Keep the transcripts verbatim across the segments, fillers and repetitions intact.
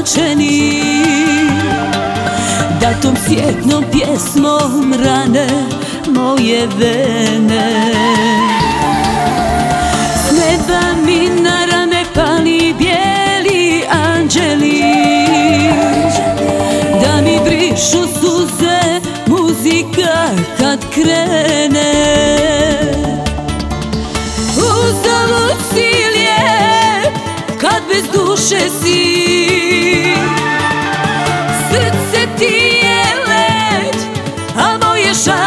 plaćeni, da tom sjetnom pjesmom rane moje vene. S neba mi na rame pali bijeli anđeli, da mi brišu suze muzika kad krene. Uzalud si lijep kad bez duše si, srce ti je led, a moj je žar.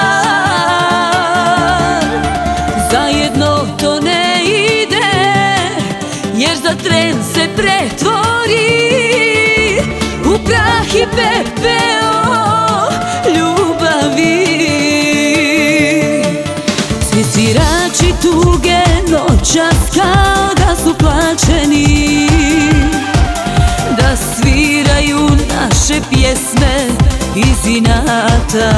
Zajedno to ne ide, jer za tren se pretvori u prah i pepeo ljubavi. Svi svirači tuge noćas kao da su plaćeni, da sviraju naše pjesme iz inata.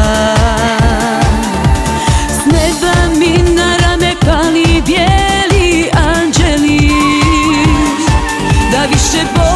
S neba mi na rame pali bijeli anđeli, da više